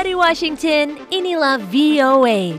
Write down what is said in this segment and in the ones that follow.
Dari Washington, inilah VOA.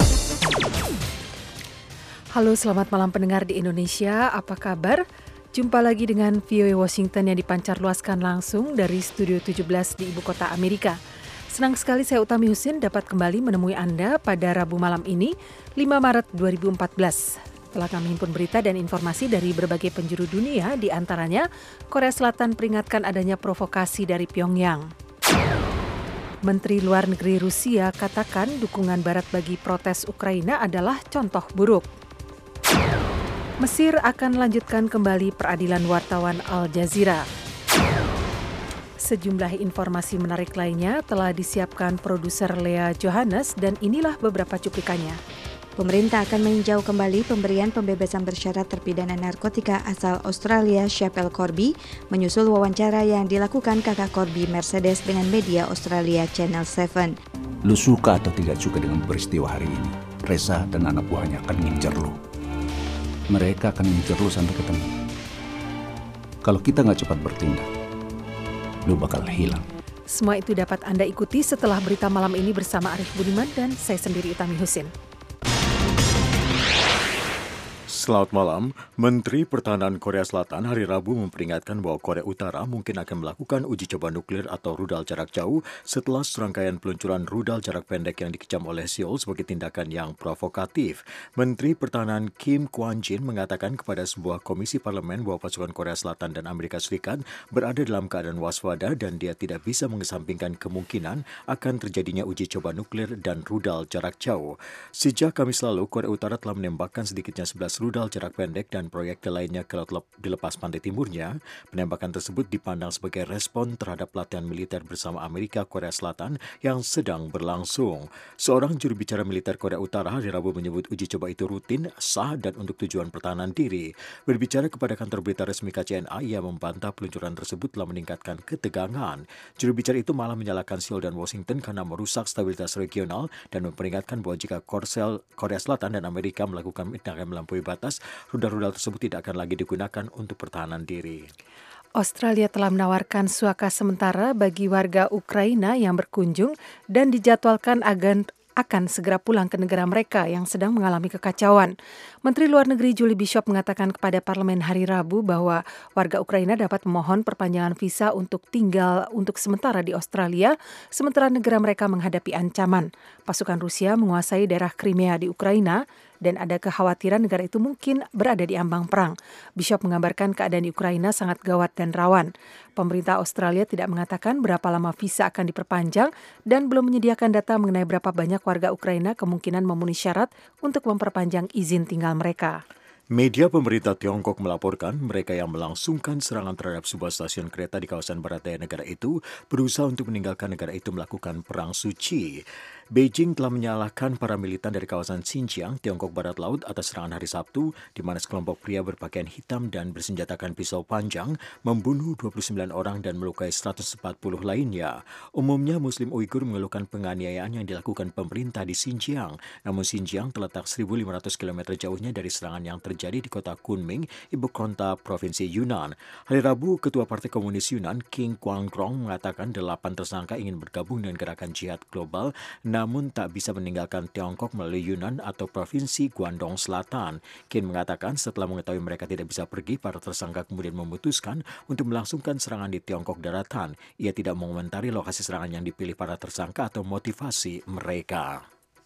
Halo, selamat malam pendengar di Indonesia. Apa kabar? Jumpa lagi dengan VOA Washington yang dipancarluaskan langsung dari Studio 17 di Ibu Kota Amerika. Senang sekali saya Utami Husin dapat kembali menemui Anda pada Rabu malam ini, 5 Maret 2014. Telah kami himpun berita dan informasi dari berbagai penjuru dunia, di antaranya Korea Selatan peringatkan adanya provokasi dari Pyongyang. Menteri Luar Negeri Rusia katakan dukungan Barat bagi protes Ukraina adalah contoh buruk. Mesir akan lanjutkan kembali peradilan wartawan Al Jazeera. Sejumlah informasi menarik lainnya telah disiapkan produser Lea Johannes dan inilah beberapa cuplikannya. Pemerintah akan meninjau kembali pemberian pembebasan bersyarat terpidana narkotika asal Australia Shapel Corby menyusul wawancara yang dilakukan kakak Corby Mercedes dengan media Australia Channel 7. Lu suka atau tidak suka dengan peristiwa hari ini, Reza dan anak buahnya akan ngincer lu. Mereka akan ngincer lu sampai ketemu. Kalau kita nggak cepat bertindak, lu bakal hilang. Semua itu dapat Anda ikuti setelah berita malam ini bersama Arif Budiman dan saya sendiri Utami Husin. Selamat malam. Menteri Pertahanan Korea Selatan hari Rabu memperingatkan bahwa Korea Utara mungkin akan melakukan uji coba nuklir atau rudal jarak jauh setelah serangkaian peluncuran rudal jarak pendek yang dikecam oleh Seoul sebagai tindakan yang provokatif. Menteri Pertahanan Kim Kwon-jin mengatakan kepada sebuah komisi parlemen bahwa pasukan Korea Selatan dan Amerika Serikat berada dalam keadaan waspada dan dia tidak bisa mengesampingkan kemungkinan akan terjadinya uji coba nuklir dan rudal jarak jauh. Sejak Kamis lalu, Korea Utara telah menembakkan sedikitnya 11 rudal jarak pendek dan proyektil lainnya ke laut dilepas pantai timurnya. Penembakan tersebut dipandang sebagai respon terhadap latihan militer bersama Amerika Korea Selatan yang sedang berlangsung. Seorang juru bicara militer Korea Utara hari Rabu menyebut uji coba itu rutin, sah, dan untuk tujuan pertahanan diri. Berbicara kepada kantor berita resmi KCNA, ia membantah peluncuran tersebut telah meningkatkan ketegangan. Juru bicara itu malah menyalahkan Seoul dan Washington karena merusak stabilitas regional dan memperingatkan bahwa jika Korea Selatan dan Amerika melakukan tindakan melampaui batas, rudal-rudal tersebut tidak akan lagi digunakan untuk pertahanan diri. Australia telah menawarkan suaka sementara bagi warga Ukraina yang berkunjung dan dijadwalkan akan segera pulang ke negara mereka yang sedang mengalami kekacauan. Menteri Luar Negeri Julie Bishop mengatakan kepada parlemen hari Rabu bahwa warga Ukraina dapat memohon perpanjangan visa untuk tinggal untuk sementara di Australia, sementara negara mereka menghadapi ancaman. Pasukan Rusia menguasai daerah Crimea di Ukraina dan ada kekhawatiran negara itu mungkin berada di ambang perang. Bishop menggambarkan keadaan di Ukraina sangat gawat dan rawan. Pemerintah Australia tidak mengatakan berapa lama visa akan diperpanjang dan belum menyediakan data mengenai berapa banyak warga Ukraina kemungkinan memenuhi syarat untuk memperpanjang izin tinggal mereka. Media pemerintah Tiongkok melaporkan mereka yang melangsungkan serangan terhadap sebuah stasiun kereta di kawasan barat daya negara itu berusaha untuk meninggalkan negara itu melakukan perang suci. Beijing telah menyalahkan para militan dari kawasan Xinjiang, Tiongkok Barat Laut atas serangan hari Sabtu, di mana sekelompok pria berpakaian hitam dan bersenjatakan pisau panjang membunuh 29 orang dan melukai 140 lainnya. Umumnya Muslim Uighur mengeluhkan penganiayaan yang dilakukan pemerintah di Xinjiang. Namun Xinjiang terletak 1.500 km jauhnya dari serangan yang terjadi di kota Kunming, ibu kota Provinsi Yunnan. Hari Rabu, Ketua Partai Komunis Yunnan, King Kwang-rong, mengatakan 8 tersangka ingin bergabung dengan gerakan jihad global, namun tak bisa meninggalkan Tiongkok melalui Yunnan atau Provinsi Guangdong Selatan. Kin mengatakan setelah mengetahui mereka tidak bisa pergi, para tersangka kemudian memutuskan untuk melangsungkan serangan di Tiongkok daratan. Ia tidak mengomentari lokasi serangan yang dipilih para tersangka atau motivasi mereka.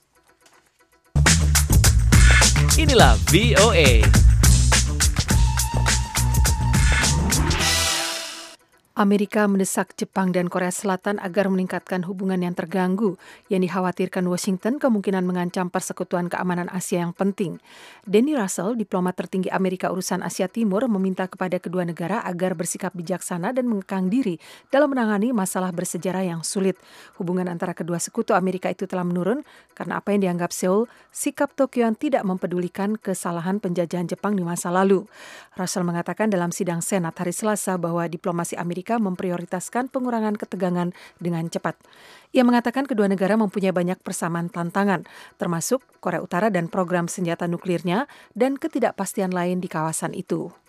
Inilah VOA. Amerika mendesak Jepang dan Korea Selatan agar meningkatkan hubungan yang terganggu yang dikhawatirkan Washington kemungkinan mengancam persekutuan keamanan Asia yang penting. Danny Russell, diplomat tertinggi Amerika urusan Asia Timur, meminta kepada kedua negara agar bersikap bijaksana dan mengekang diri dalam menangani masalah bersejarah yang sulit. Hubungan antara kedua sekutu Amerika itu telah menurun karena apa yang dianggap Seoul, sikap Tokyo yang tidak mempedulikan kesalahan penjajahan Jepang di masa lalu. Russell mengatakan dalam sidang Senat hari Selasa bahwa diplomasi Amerika memprioritaskan pengurangan ketegangan dengan cepat. Ia mengatakan kedua negara mempunyai banyak persamaan tantangan, termasuk Korea Utara dan program senjata nuklirnya dan ketidakpastian lain di kawasan itu.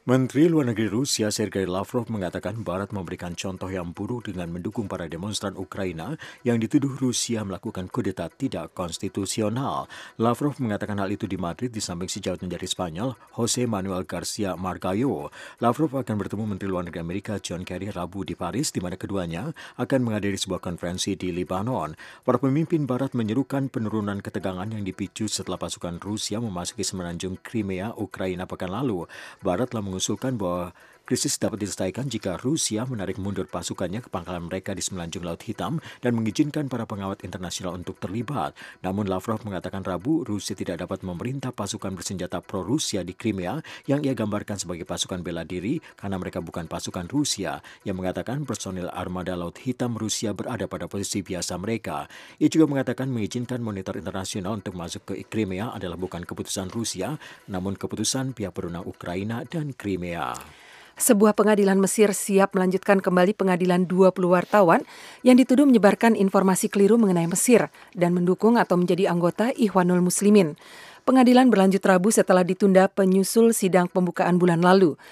Menteri Luar Negeri Rusia Sergei Lavrov mengatakan Barat memberikan contoh yang buruk dengan mendukung para demonstran Ukraina yang dituduh Rusia melakukan kudeta tidak konstitusional. Lavrov mengatakan hal itu di Madrid di samping sejawatnya dari Spanyol, Jose Manuel Garcia Margallo. Lavrov akan bertemu Menteri Luar Negeri Amerika John Kerry Rabu di Paris, di mana keduanya akan menghadiri sebuah konferensi di Lebanon. Para pemimpin Barat menyerukan penurunan ketegangan yang dipicu setelah pasukan Rusia memasuki semenanjung Crimea, Ukraina pekan lalu. Barat telah mengusulkan bahwa krisis dapat diselesaikan jika Rusia menarik mundur pasukannya ke pangkalan mereka di semenanjung Laut Hitam dan mengizinkan para pengawat internasional untuk terlibat. Namun Lavrov mengatakan Rabu Rusia tidak dapat memerintah pasukan bersenjata pro-Rusia di Crimea yang ia gambarkan sebagai pasukan bela diri karena mereka bukan pasukan Rusia, yang mengatakan personil armada Laut Hitam Rusia berada pada posisi biasa mereka. Ia juga mengatakan mengizinkan monitor internasional untuk masuk ke Crimea adalah bukan keputusan Rusia, namun keputusan pihak berwenang Ukraina dan Crimea. Sebuah pengadilan Mesir siap melanjutkan kembali pengadilan 20 wartawan yang dituduh menyebarkan informasi keliru mengenai Mesir dan mendukung atau menjadi anggota Ikhwanul Muslimin. Pengadilan berlanjut Rabu setelah ditunda penyusul sidang pembukaan bulan lalu.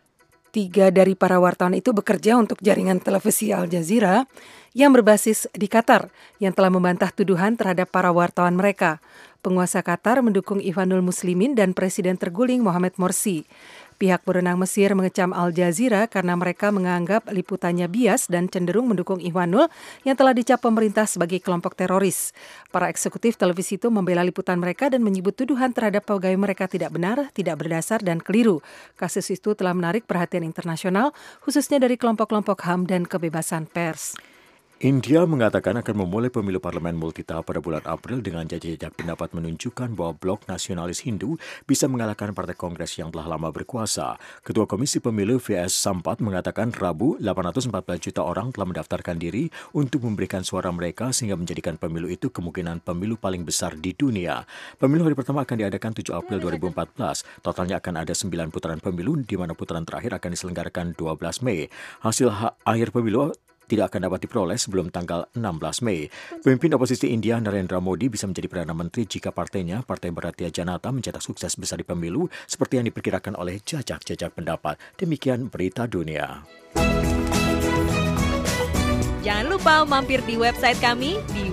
3 dari para wartawan itu bekerja untuk jaringan televisi Al Jazeera yang berbasis di Qatar yang telah membantah tuduhan terhadap para wartawan mereka. Penguasa Qatar mendukung Ikhwanul Muslimin dan Presiden terguling Mohamed Morsi. Pihak berwenang Mesir mengecam Al Jazeera karena mereka menganggap liputannya bias dan cenderung mendukung Ikhwanul yang telah dicap pemerintah sebagai kelompok teroris. Para eksekutif televisi itu membela liputan mereka dan menyebut tuduhan terhadap pegawai mereka tidak benar, tidak berdasar, dan keliru. Kasus itu telah menarik perhatian internasional, khususnya dari kelompok-kelompok HAM dan kebebasan pers. India mengatakan akan memulai pemilu parlemen multitahap pada bulan April dengan jajak pendapat menunjukkan bahwa blok nasionalis Hindu bisa mengalahkan partai Kongres yang telah lama berkuasa. Ketua Komisi Pemilu V.S. Sampath mengatakan Rabu 814 juta orang telah mendaftarkan diri untuk memberikan suara mereka sehingga menjadikan pemilu itu kemungkinan pemilu paling besar di dunia. Pemilu hari pertama akan diadakan 7 April 2014. Totalnya akan ada 9 putaran pemilu di mana putaran terakhir akan diselenggarakan 12 Mei. Hasil akhir pemilu tidak akan dapat diperoleh sebelum tanggal 16 Mei. Pemimpin oposisi India Narendra Modi bisa menjadi Perdana Menteri jika partainya, Partai Bharatiya Janata, mencetak sukses besar di pemilu seperti yang diperkirakan oleh jajak-jajak pendapat. Demikian berita dunia. Jangan lupa mampir di website kami di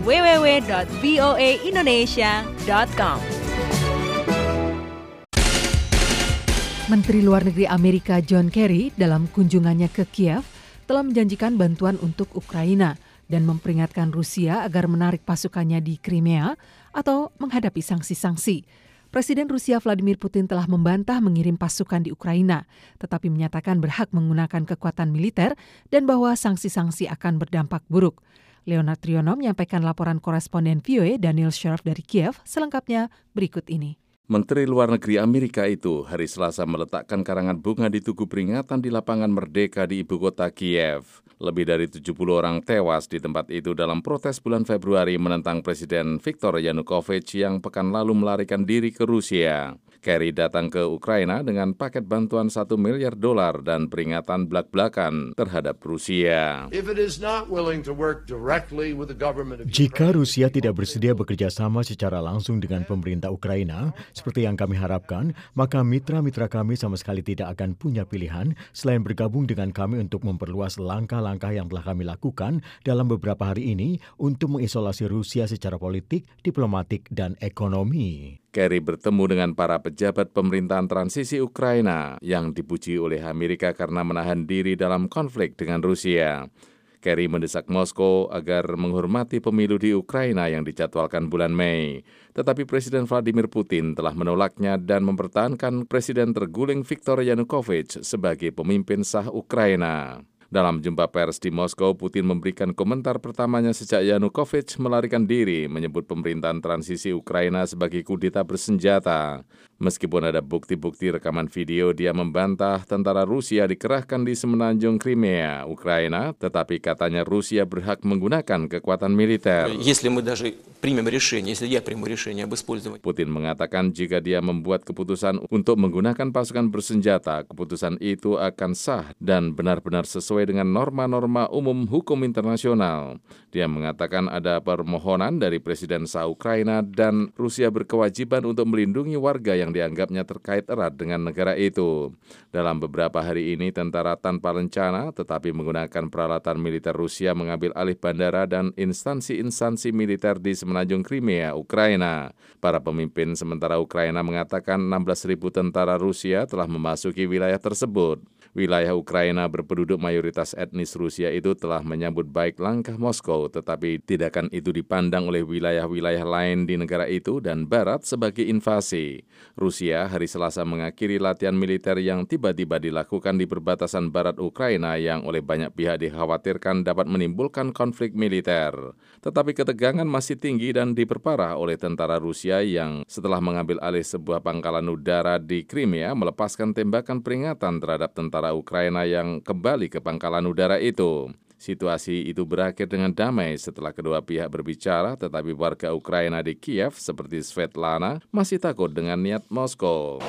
www.voaindonesia.com. Menteri Luar Negeri Amerika John Kerry dalam kunjungannya ke Kiev telah menjanjikan bantuan untuk Ukraina dan memperingatkan Rusia agar menarik pasukannya di Crimea atau menghadapi sanksi-sanksi. Presiden Rusia Vladimir Putin telah membantah mengirim pasukan di Ukraina, tetapi menyatakan berhak menggunakan kekuatan militer dan bahwa sanksi-sanksi akan berdampak buruk. Leonard Triono menyampaikan laporan koresponden VOA Daniel Scherf dari Kiev, selengkapnya berikut ini. Menteri Luar Negeri Amerika itu hari Selasa meletakkan karangan bunga di Tugu Peringatan di Lapangan Merdeka di ibu kota Kiev. Lebih dari 70 orang tewas di tempat itu dalam protes bulan Februari menentang Presiden Viktor Yanukovych yang pekan lalu melarikan diri ke Rusia. Kerry datang ke Ukraina dengan paket bantuan $1 miliar dan peringatan belak-belakan terhadap Rusia. Jika Rusia tidak bersedia bekerja sama secara langsung dengan pemerintah Ukraina, seperti yang kami harapkan, maka mitra-mitra kami sama sekali tidak akan punya pilihan selain bergabung dengan kami untuk memperluas langkah-langkah yang telah kami lakukan dalam beberapa hari ini untuk mengisolasi Rusia secara politik, diplomatik, dan ekonomi. Kerry bertemu dengan para pejabat pemerintahan transisi Ukraina yang dipuji oleh Amerika karena menahan diri dalam konflik dengan Rusia. Kerry mendesak Moskow agar menghormati pemilu di Ukraina yang dijadwalkan bulan Mei. Tetapi Presiden Vladimir Putin telah menolaknya dan mempertahankan Presiden terguling Viktor Yanukovych sebagai pemimpin sah Ukraina. Dalam jumpa pers di Moskow, Putin memberikan komentar pertamanya sejak Yanukovych melarikan diri, menyebut pemerintahan transisi Ukraina sebagai kudeta bersenjata. Meskipun ada bukti-bukti rekaman video, dia membantah tentara Rusia dikerahkan di semenanjung Crimea, Ukraina, tetapi katanya Rusia berhak menggunakan kekuatan militer. Putin mengatakan jika dia membuat keputusan untuk menggunakan pasukan bersenjata, keputusan itu akan sah dan benar-benar sesuai sesuai dengan norma-norma umum hukum internasional. Dia mengatakan ada permohonan dari Presiden sah Ukraina dan Rusia berkewajiban untuk melindungi warga yang dianggapnya terkait erat dengan negara itu. Dalam beberapa hari ini, tentara tanpa rencana tetapi menggunakan peralatan militer Rusia mengambil alih bandara dan instansi-instansi militer di semenanjung Crimea, Ukraina. Para pemimpin sementara Ukraina mengatakan 16.000 tentara Rusia telah memasuki wilayah tersebut. Wilayah Ukraina berpenduduk mayoritas etnis Rusia itu telah menyambut baik langkah Moskow, tetapi tindakan itu dipandang oleh wilayah-wilayah lain di negara itu dan Barat sebagai invasi. Rusia hari Selasa mengakhiri latihan militer yang tiba-tiba dilakukan di perbatasan barat Ukraina yang oleh banyak pihak dikhawatirkan dapat menimbulkan konflik militer. Tetapi ketegangan masih tinggi dan diperparah oleh tentara Rusia yang setelah mengambil alih sebuah pangkalan udara di Crimea melepaskan tembakan peringatan terhadap tentara Ukraina yang kembali ke pangkalan udara itu. Situasi itu berakhir dengan damai setelah kedua pihak berbicara, tetapi warga Ukraina di Kiev seperti Svetlana masih takut dengan niat Moskow.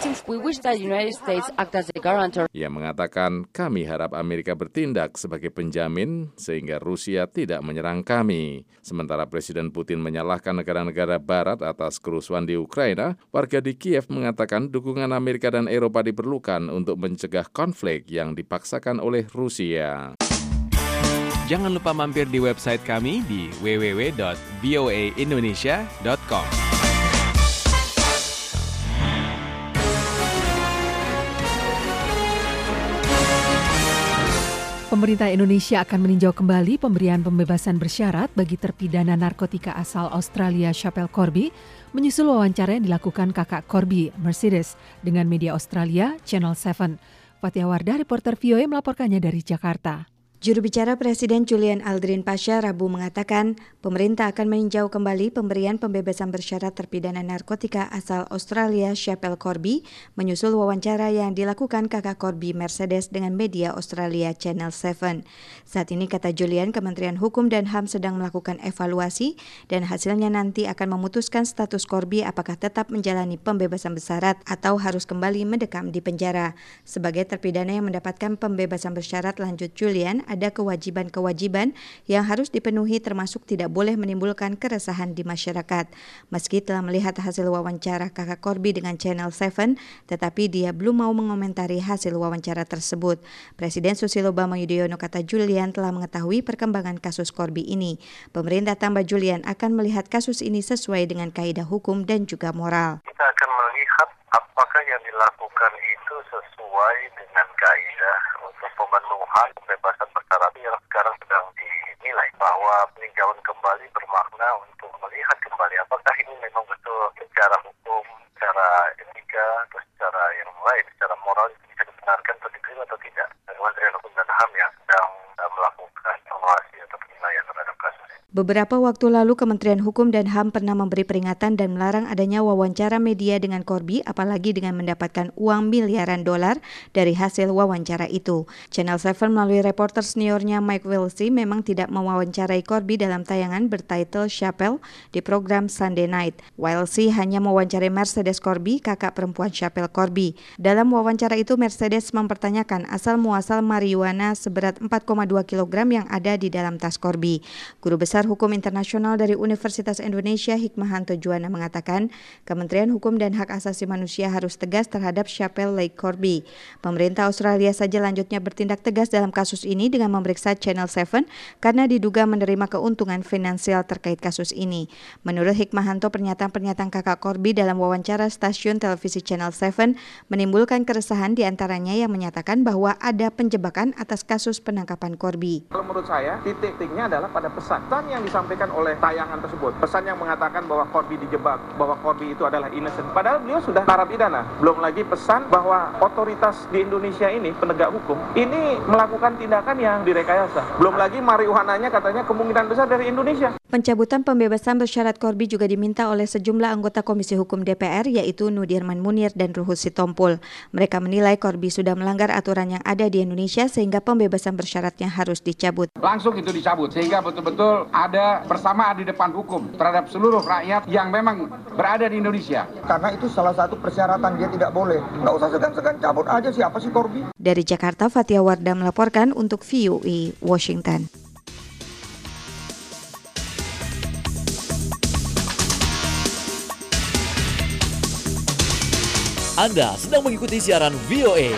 Ia mengatakan, kami harap Amerika bertindak sebagai penjamin sehingga Rusia tidak menyerang kami. Sementara Presiden Putin menyalahkan negara-negara Barat atas kerusuhan di Ukraina, warga di Kiev mengatakan dukungan Amerika dan Eropa diperlukan untuk mencegah konflik yang dipaksakan oleh Rusia. Jangan lupa mampir di website kami di www.voaindonesia.com. Pemerintah Indonesia akan meninjau kembali pemberian pembebasan bersyarat bagi terpidana narkotika asal Australia Shapel Corby, menyusul wawancara yang dilakukan kakak Corby, Mercedes, dengan media Australia, Channel 7. Fatia Wardah, reporter VOA melaporkannya dari Jakarta. Juru bicara Presiden Julian Aldrin Pasha Rabu mengatakan pemerintah akan meninjau kembali pemberian pembebasan bersyarat terpidana narkotika asal Australia Shapel Corby, menyusul wawancara yang dilakukan kakak Corby, Mercedes, dengan media Australia Channel 7. Saat ini, kata Julian, Kementerian Hukum dan HAM sedang melakukan evaluasi dan hasilnya nanti akan memutuskan status Corby apakah tetap menjalani pembebasan bersyarat atau harus kembali mendekam di penjara. Sebagai terpidana yang mendapatkan pembebasan bersyarat, lanjut Julian, ada kewajiban-kewajiban yang harus dipenuhi termasuk tidak boleh menimbulkan keresahan di masyarakat. Meski telah melihat hasil wawancara kakak Corby dengan Channel 7, tetapi dia belum mau mengomentari hasil wawancara tersebut. Presiden Susilo Bambang Yudhoyono, kata Julian, telah mengetahui perkembangan kasus Corby ini. Pemerintah, tambah Julian, akan melihat kasus ini sesuai dengan kaidah hukum dan juga moral. Kita akan melihat apakah yang dilakukan itu sesuai dengan kaidah untuk pemenuhan pembebasan bersyarat yang sekarang sedang dinilai, bahwa peninjauan kembali bermakna untuk melihat kembali apakah ini memang betul secara hukum, secara etika, atau secara yang lain, secara moral itu bisa dibenarkan atau diterima atau tidak. Kementerian Hukum dan HAM yang sedang melakukan evaluasi atau penilaian terhadap kasus ini. Beberapa waktu lalu Kementerian Hukum dan HAM pernah memberi peringatan dan melarang adanya wawancara media dengan Corby, apalagi dengan mendapatkan uang miliaran dolar dari hasil wawancara itu. Channel 7 melalui reporter seniornya Mike Wilsey memang tidak mewawancarai Corby dalam tayangan bertitle Shapel di program Sunday Night. Wilsey hanya mewawancarai Mercedes Corby, kakak perempuan Shapel Corby. Dalam wawancara itu, Mercedes mempertanyakan asal-muasal marijuana seberat 4,2 kg yang ada di dalam tas Corby. Guru Besar Hukum Internasional dari Universitas Indonesia Hikmahanto Juwana mengatakan Kementerian Hukum dan Hak Asasi Manusia harus tegas terhadap Shapel Lake Corby. Pemerintah Australia saja lanjutnya bertindak tegas dalam kasus ini dengan memeriksa Channel 7 karena diduga menerima keuntungan finansial terkait kasus ini. Menurut Hikmahanto, pernyataan-pernyataan kakak Corby dalam wawancara stasiun televisi Channel 7 menimbulkan keresahan, diantaranya yang menyatakan bahwa ada penjebakan atas kasus penangkapan Corby. Kalau menurut saya, titik-titiknya adalah pada pesan yang disampaikan oleh tayangan tersebut. Pesan yang mengatakan bahwa Corby dijebak, bahwa Corby itu adalah innocent. Padahal beliau sudah narapidana. Belum lagi pesan bahwa otoritas di Indonesia ini, penegak hukum, ini melakukan tindakan yang direkayasa. Belum lagi marijuananya katanya kemungkinan besar dari Indonesia. Pencabutan pembebasan bersyarat Corby juga diminta oleh sejumlah anggota Komisi Hukum DPR, yaitu Nudirman Munir dan Ruhut Sitompul. Mereka menilai Corby sudah melanggar aturan yang ada di Indonesia sehingga pembebasan bersyaratnya harus dicabut. Langsung itu dicabut sehingga betul-betul ada persamaan di depan hukum terhadap seluruh rakyat yang memang berada di Indonesia. Karena itu salah satu persyaratan, dia tidak boleh. Nggak usah segan-segan, cabut aja, siapa sih Corby? Dari Jakarta, Fatia Wardah melaporkan untuk VOA Washington. Anda sedang mengikuti siaran VOA.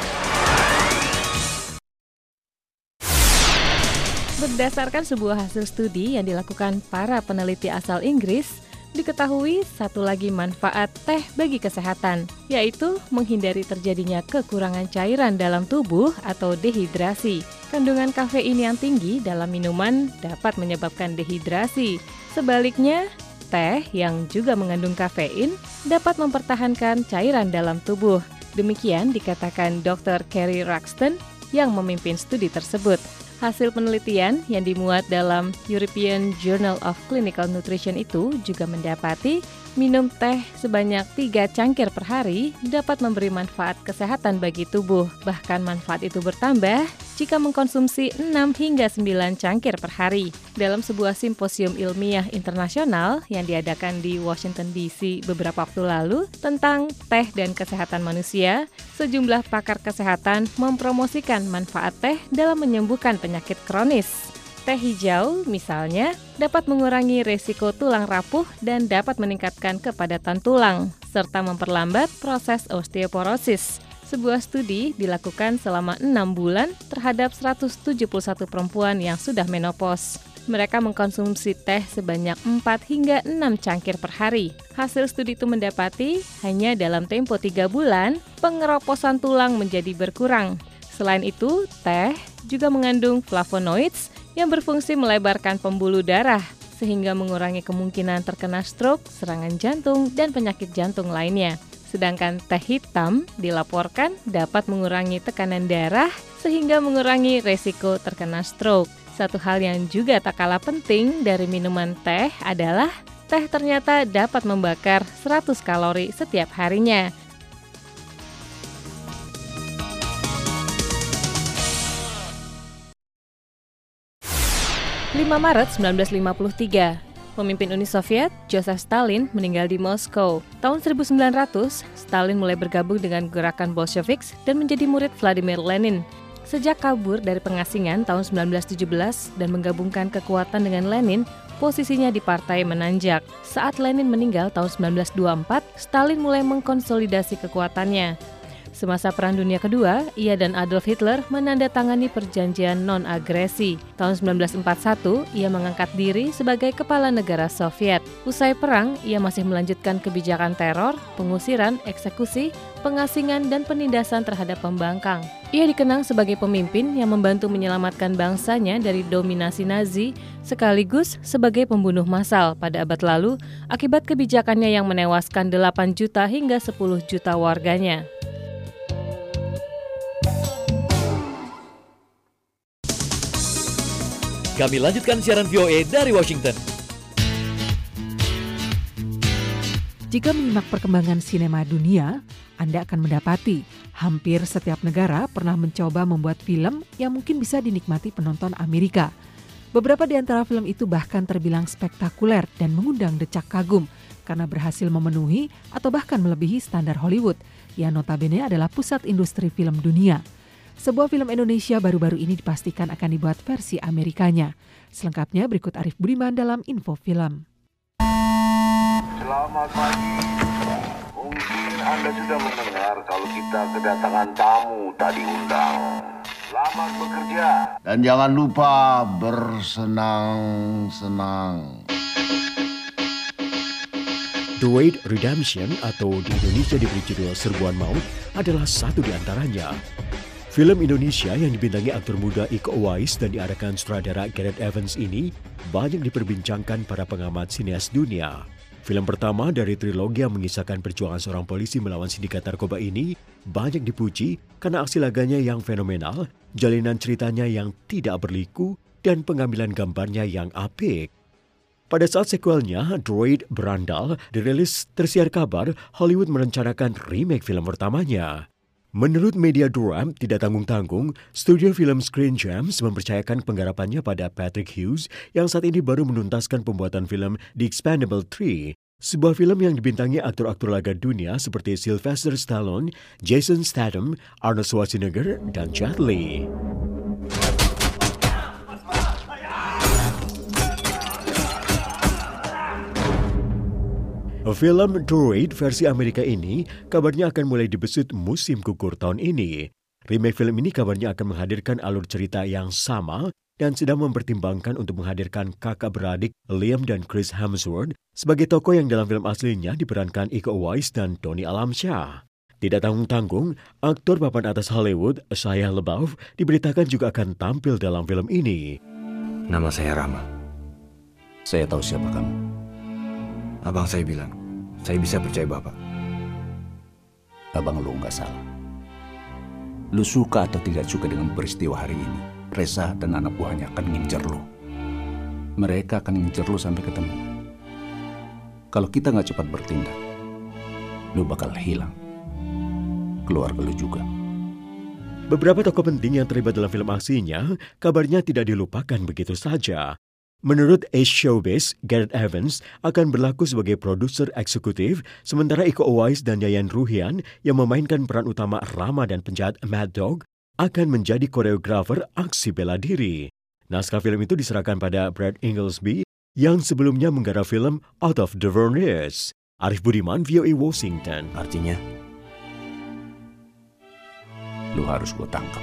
Berdasarkan sebuah hasil studi yang dilakukan para peneliti asal Inggris, diketahui satu lagi manfaat teh bagi kesehatan, yaitu menghindari terjadinya kekurangan cairan dalam tubuh atau dehidrasi. Kandungan kafein yang tinggi dalam minuman dapat menyebabkan dehidrasi. Sebaliknya, teh yang juga mengandung kafein dapat mempertahankan cairan dalam tubuh. Demikian dikatakan Dr. Kerry Ruxton yang memimpin studi tersebut. Hasil penelitian yang dimuat dalam European Journal of Clinical Nutrition itu juga mendapati minum teh sebanyak 3 cangkir per hari dapat memberi manfaat kesehatan bagi tubuh. Bahkan manfaat itu bertambah jika mengkonsumsi 6 hingga 9 cangkir per hari. Dalam sebuah simposium ilmiah internasional yang diadakan di Washington DC beberapa waktu lalu tentang teh dan kesehatan manusia, sejumlah pakar kesehatan mempromosikan manfaat teh dalam menyembuhkan penyakit kronis. Teh hijau, misalnya, dapat mengurangi resiko tulang rapuh dan dapat meningkatkan kepadatan tulang, serta memperlambat proses osteoporosis. Sebuah studi dilakukan selama 6 bulan terhadap 171 perempuan yang sudah menopause. Mereka mengkonsumsi teh sebanyak 4 hingga 6 cangkir per hari. Hasil studi itu mendapati hanya dalam tempo 3 bulan, pengeroposan tulang menjadi berkurang. Selain itu, teh juga mengandung flavonoids yang berfungsi melebarkan pembuluh darah, sehingga mengurangi kemungkinan terkena stroke, serangan jantung, dan penyakit jantung lainnya. Sedangkan teh hitam dilaporkan dapat mengurangi tekanan darah, sehingga mengurangi resiko terkena stroke. Satu hal yang juga tak kalah penting dari minuman teh adalah teh ternyata dapat membakar 100 kalori setiap harinya. 5 Maret 1953, pemimpin Uni Soviet, Joseph Stalin, meninggal di Moskow. Tahun 1900, Stalin mulai bergabung dengan gerakan Bolshevik dan menjadi murid Vladimir Lenin. Sejak kabur dari pengasingan tahun 1917 dan menggabungkan kekuatan dengan Lenin, posisinya di partai menanjak. Saat Lenin meninggal tahun 1924, Stalin mulai mengkonsolidasi kekuatannya. Semasa Perang Dunia Kedua, ia dan Adolf Hitler menandatangani perjanjian non-agresi. Tahun 1941, ia mengangkat diri sebagai kepala negara Soviet. Usai perang, ia masih melanjutkan kebijakan teror, pengusiran, eksekusi, pengasingan, dan penindasan terhadap pembangkang. Ia dikenang sebagai pemimpin yang membantu menyelamatkan bangsanya dari dominasi Nazi, sekaligus sebagai pembunuh massal pada abad lalu akibat kebijakannya yang menewaskan 8 juta hingga 10 juta warganya. Kami lanjutkan siaran VOA dari Washington. Jika menyimak perkembangan sinema dunia, Anda akan mendapati hampir setiap negara pernah mencoba membuat film yang mungkin bisa dinikmati penonton Amerika. Beberapa di antara film itu bahkan terbilang spektakuler dan mengundang decak kagum karena berhasil memenuhi atau bahkan melebihi standar Hollywood, yang notabene adalah pusat industri film dunia. Sebuah film Indonesia baru-baru ini dipastikan akan dibuat versi Amerikanya. Selengkapnya berikut Arif Budiman dalam Info Film. Selamat pagi. Mungkin Anda sudah mendengar kalau kita kedatangan tamu tak diundang. Selamat bekerja. Dan jangan lupa bersenang-senang. The Raid Redemption atau di Indonesia diberi judul Serbuan Maut adalah satu di antaranya. Film Indonesia yang dibintangi aktor muda Iko Uwais dan diarahkan sutradara Gareth Evans ini banyak diperbincangkan para pengamat sineas dunia. Film pertama dari trilogi yang mengisahkan perjuangan seorang polisi melawan sindikat narkoba ini banyak dipuji karena aksi laganya yang fenomenal, jalinan ceritanya yang tidak berliku, dan pengambilan gambarnya yang apik. Pada saat sequelnya, Droid Berandal dirilis, tersiar kabar Hollywood merencanakan remake film pertamanya. Menurut media Durham, tidak tanggung-tanggung, studio film Screen Gems mempercayakan penggarapannya pada Patrick Hughes yang saat ini baru menuntaskan pembuatan film The Expendables 3, sebuah film yang dibintangi aktor-aktor laga dunia seperti Sylvester Stallone, Jason Statham, Arnold Schwarzenegger, dan Jet Li. Film Droid versi Amerika ini kabarnya akan mulai dibesut musim gugur tahun ini. Remake film ini kabarnya akan menghadirkan alur cerita yang sama dan sedang mempertimbangkan untuk menghadirkan kakak beradik Liam dan Chris Hemsworth sebagai tokoh yang dalam film aslinya diperankan Iko Uwais dan Tony Alamsyah. Tidak tanggung-tanggung, aktor papan atas Hollywood, Shia LaBeouf, diberitakan juga akan tampil dalam film ini. Nama saya Rama. Saya tahu siapa kamu. Abang saya bilang, saya bisa percaya Bapak. Abang lu nggak salah. Lu suka atau tidak suka dengan peristiwa hari ini, Reza dan anak buahnya akan ngincer lu. Mereka akan ngincer lu sampai ketemu. Kalau kita nggak cepat bertindak, lu bakal hilang. Keluarga lu juga. Beberapa tokoh penting yang terlibat dalam film aksinya, kabarnya tidak dilupakan begitu saja. Menurut Ace Showbiz, Gareth Evans akan berlaku sebagai produser eksekutif, sementara Iko Uwais dan Yayan Ruhian yang memainkan peran utama Rama dan penjahat Mad Dog akan menjadi koreografer aksi bela diri. Naskah film itu diserahkan pada Brad Inglesby yang sebelumnya menggarap film Out of the Furnace. Arif Budiman, VOA Washington. Artinya, lu harus gue tangkap.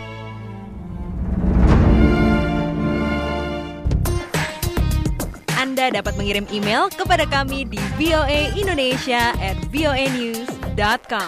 Anda dapat mengirim email kepada kami di voaindonesia@voanews.com.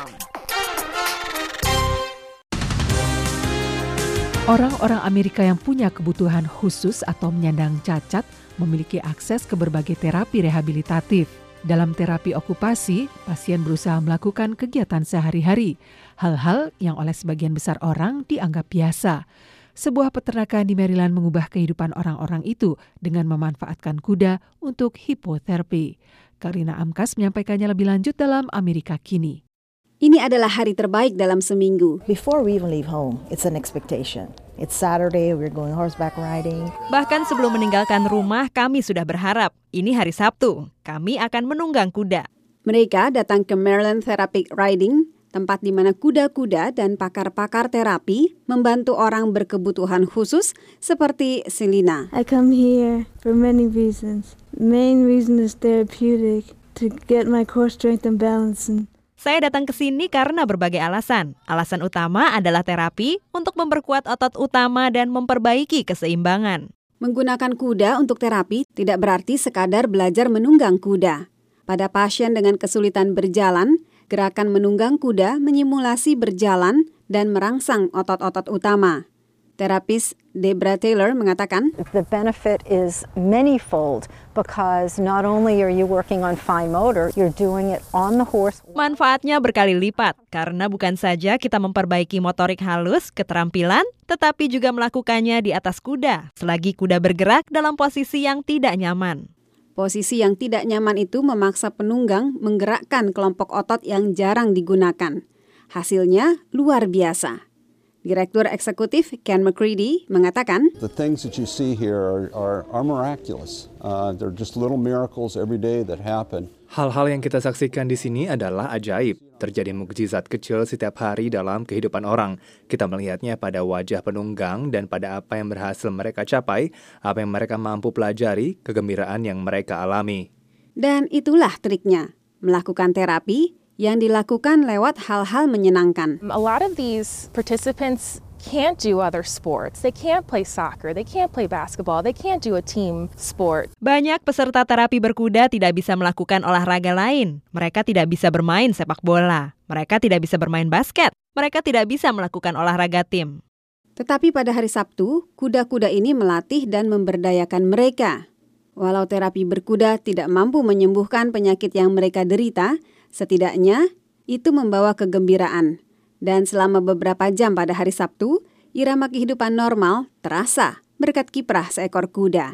Orang-orang Amerika yang punya kebutuhan khusus atau menyandang cacat memiliki akses ke berbagai terapi rehabilitatif. Dalam terapi okupasi, pasien berusaha melakukan kegiatan sehari-hari, hal-hal yang oleh sebagian besar orang dianggap biasa. Sebuah peternakan di Maryland mengubah kehidupan orang-orang itu dengan memanfaatkan kuda untuk hipoterapi. Karina Amkas menyampaikannya lebih lanjut dalam Amerika Kini. Ini adalah hari terbaik dalam seminggu. Before we even leave home, it's an expectation. It's Saturday, we're going horseback riding. Bahkan sebelum meninggalkan rumah, kami sudah berharap. Ini hari Sabtu, kami akan menunggang kuda. Mereka datang ke Maryland Therapeutic Riding, tempat di mana kuda-kuda dan pakar-pakar terapi membantu orang berkebutuhan khusus seperti Selina. I come here for many reasons. The main reason is therapeutic, to get my core strength and balance. Saya datang ke sini karena berbagai alasan. Alasan utama adalah terapi untuk memperkuat otot utama dan memperbaiki keseimbangan. Menggunakan kuda untuk terapi tidak berarti sekadar belajar menunggang kuda. Pada pasien dengan kesulitan berjalan, gerakan menunggang kuda menyimulasi berjalan dan merangsang otot-otot utama. Terapis Debra Taylor mengatakan, The benefit is manyfold because not only are you working on fine motor, you're doing it on the horse. Manfaatnya berkali lipat karena bukan saja kita memperbaiki motorik halus, keterampilan, tetapi juga melakukannya di atas kuda selagi kuda bergerak dalam posisi yang tidak nyaman. Posisi yang tidak nyaman itu memaksa penunggang menggerakkan kelompok otot yang jarang digunakan. Hasilnya luar biasa. Direktur Eksekutif Ken McCready mengatakan, The things that you see here are miraculous. They're just little miracles every day that happen. Hal-hal yang kita saksikan di sini adalah ajaib. Terjadi mukjizat kecil setiap hari dalam kehidupan orang. Kita melihatnya pada wajah penunggang dan pada apa yang berhasil mereka capai, apa yang mereka mampu pelajari, kegembiraan yang mereka alami. Dan itulah triknya, melakukan terapi yang dilakukan lewat hal-hal menyenangkan. A lot of these participants can't do other sports. They can't play soccer, they can't play basketball, they can't do a team sport. Banyak peserta terapi berkuda tidak bisa melakukan olahraga lain. Mereka tidak bisa bermain sepak bola. Mereka tidak bisa bermain basket. Mereka tidak bisa melakukan olahraga tim. Tetapi pada hari Sabtu, kuda-kuda ini melatih dan memberdayakan mereka. Walau terapi berkuda tidak mampu menyembuhkan penyakit yang mereka derita, setidaknya itu membawa kegembiraan. Dan selama beberapa jam pada hari Sabtu, irama kehidupan normal terasa berkat kiprah seekor kuda.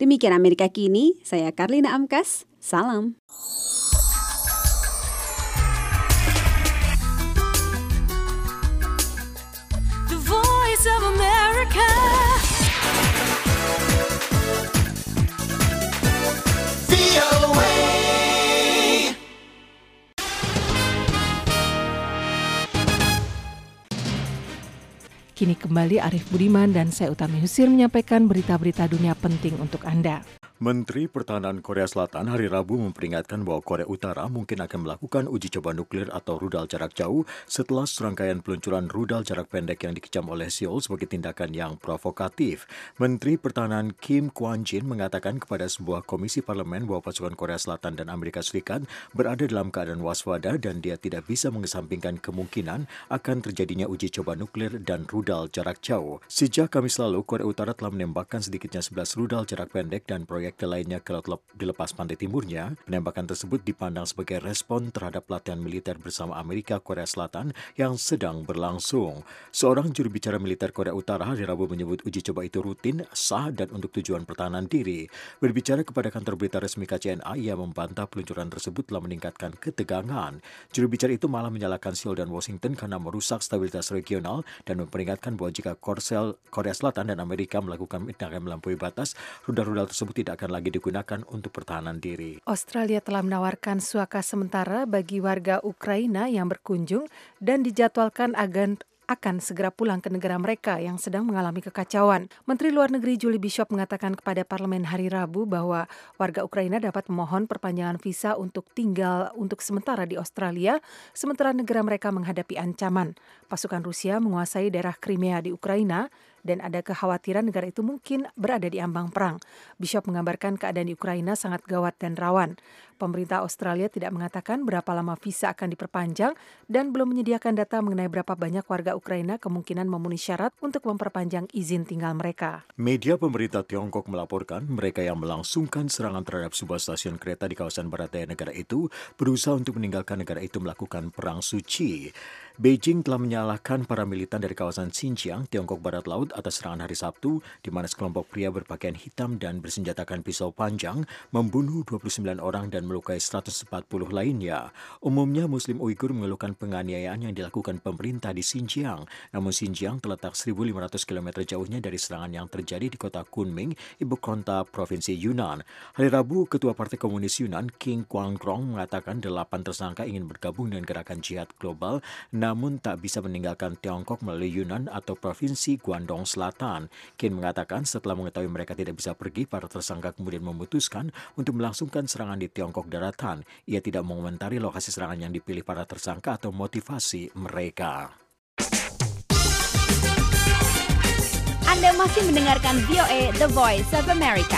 Demikian Amerika Kini, saya Karlina Amkas, salam. The Voice of America. Kini kembali Arif Budiman dan saya Utami Husir menyampaikan berita-berita dunia penting untuk Anda. Menteri Pertahanan Korea Selatan hari Rabu memperingatkan bahwa Korea Utara mungkin akan melakukan uji coba nuklir atau rudal jarak jauh setelah serangkaian peluncuran rudal jarak pendek yang dikecam oleh Seoul sebagai tindakan yang provokatif. Menteri Pertahanan Kim Kwon-jin mengatakan kepada sebuah komisi parlemen bahwa pasukan Korea Selatan dan Amerika Serikat berada dalam keadaan waspada dan dia tidak bisa mengesampingkan kemungkinan akan terjadinya uji coba nuklir dan rudal jarak jauh. Sejak Kamis lalu, Korea Utara telah menembakkan sedikitnya 11 rudal jarak pendek dan proyek lainnya ke laut di lepas pantai timurnya. Penembakan tersebut dipandang sebagai respon terhadap latihan militer bersama Amerika Korea Selatan yang sedang berlangsung. Seorang juru bicara militer Korea Utara hari Rabu menyebut uji coba itu rutin, sah dan untuk tujuan pertahanan diri. Berbicara kepada kantor berita resmi KCNA, ia membantah peluncuran tersebut telah meningkatkan ketegangan. Juru bicara itu malah menyalahkan Seoul dan Washington karena merusak stabilitas regional dan memperingatkan bahwa jika Korea Selatan dan Amerika melakukan tindakan melampaui batas, rudal-rudal tersebut tidak akan lagi digunakan untuk pertahanan diri. Australia telah menawarkan suaka sementara bagi warga Ukraina yang berkunjung dan dijadwalkan akan segera pulang ke negara mereka yang sedang mengalami kekacauan. Menteri Luar Negeri Julie Bishop mengatakan kepada parlemen hari Rabu bahwa warga Ukraina dapat memohon perpanjangan visa untuk tinggal untuk sementara di Australia, sementara negara mereka menghadapi ancaman. Pasukan Rusia menguasai daerah Crimea di Ukraina dan ada kekhawatiran negara itu mungkin berada di ambang perang. Bishop menggambarkan keadaan di Ukraina sangat gawat dan rawan. Pemerintah Australia tidak mengatakan berapa lama visa akan diperpanjang dan belum menyediakan data mengenai berapa banyak warga Ukraina kemungkinan memenuhi syarat untuk memperpanjang izin tinggal mereka. Media pemerintah Tiongkok melaporkan mereka yang melangsungkan serangan terhadap sebuah stasiun kereta di kawasan barat daya negara itu berusaha untuk meninggalkan negara itu melakukan perang suci. Beijing telah menyalahkan para militan dari kawasan Xinjiang, Tiongkok Barat Laut atas serangan hari Sabtu, di mana sekelompok pria berpakaian hitam dan bersenjatakan pisau panjang membunuh 29 orang dan melukai 140 lainnya. Umumnya Muslim Uighur mengeluhkan penganiayaan yang dilakukan pemerintah di Xinjiang. Namun Xinjiang terletak 1.500 km jauhnya dari serangan yang terjadi di kota Kunming, ibu kota provinsi Yunnan. Hari Rabu, Ketua Partai Komunis Yunnan, King Kwang-rong, mengatakan 8 tersangka ingin bergabung dengan gerakan jihad global, namun tak bisa meninggalkan Tiongkok melalui Yunnan atau provinsi Guangdong Selatan. Kin mengatakan setelah mengetahui mereka tidak bisa pergi, para tersangka kemudian memutuskan untuk melangsungkan serangan di Tiongkok daratan. Ia tidak mengomentari lokasi serangan yang dipilih para tersangka atau motivasi mereka. Anda masih mendengarkan VOA The Voice of America.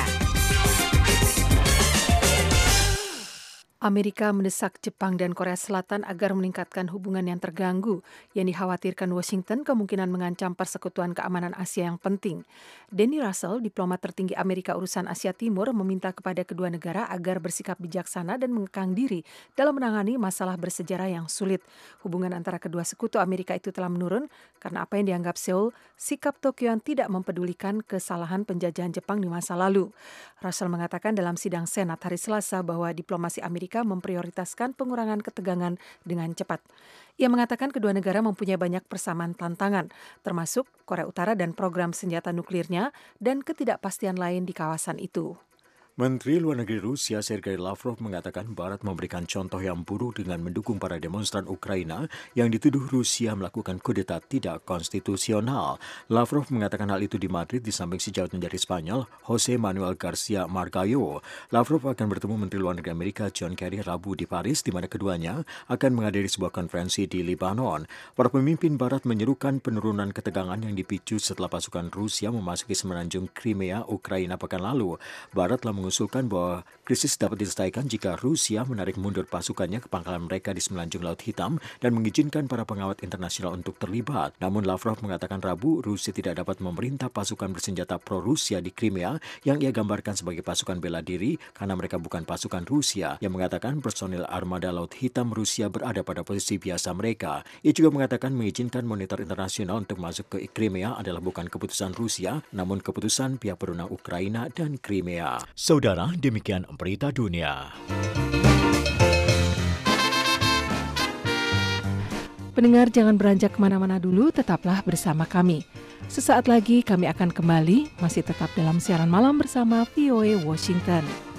Amerika mendesak Jepang dan Korea Selatan agar meningkatkan hubungan yang terganggu yang dikhawatirkan Washington kemungkinan mengancam persekutuan keamanan Asia yang penting. Danny Russell, diplomat tertinggi Amerika urusan Asia Timur, meminta kepada kedua negara agar bersikap bijaksana dan mengekang diri dalam menangani masalah bersejarah yang sulit. Hubungan antara kedua sekutu Amerika itu telah menurun karena apa yang dianggap Seoul, sikap Tokyo yang tidak mempedulikan kesalahan penjajahan Jepang di masa lalu. Russell mengatakan dalam sidang Senat hari Selasa bahwa diplomasi Amerika memprioritaskan pengurangan ketegangan dengan cepat. Ia mengatakan kedua negara mempunyai banyak persamaan tantangan, termasuk Korea Utara dan program senjata nuklirnya dan ketidakpastian lain di kawasan itu. Menteri Luar Negeri Rusia Sergei Lavrov mengatakan Barat memberikan contoh yang buruk dengan mendukung para demonstran Ukraina yang dituduh Rusia melakukan kudeta tidak konstitusional. Lavrov mengatakan hal itu di Madrid di samping sejawat menjadi Spanyol Jose Manuel Garcia Margallo. Lavrov akan bertemu Menteri Luar Negeri Amerika John Kerry Rabu di Paris, di mana keduanya akan menghadiri sebuah konferensi di Lebanon. Para pemimpin Barat menyerukan penurunan ketegangan yang dipicu setelah pasukan Rusia memasuki semenanjung Crimea, Ukraina pekan lalu. Barat telah mengusulkan bahwa krisis dapat diselesaikan jika Rusia menarik mundur pasukannya ke pangkalan mereka di semenanjung Laut Hitam dan mengizinkan para pengawat internasional untuk terlibat. Namun Lavrov mengatakan Rabu Rusia tidak dapat memerintah pasukan bersenjata pro-Rusia di Crimea yang ia gambarkan sebagai pasukan bela diri karena mereka bukan pasukan Rusia. Yang mengatakan personil armada Laut Hitam Rusia berada pada posisi biasa mereka. Ia juga mengatakan mengizinkan monitor internasional untuk masuk ke Crimea adalah bukan keputusan Rusia, namun keputusan pihak berwenang Ukraina dan Crimea. Saudara, demikian berita dunia. Pendengar jangan beranjak kemana-mana dulu, tetaplah bersama kami. Sesaat lagi kami akan kembali, masih tetap dalam siaran malam bersama VOA Washington.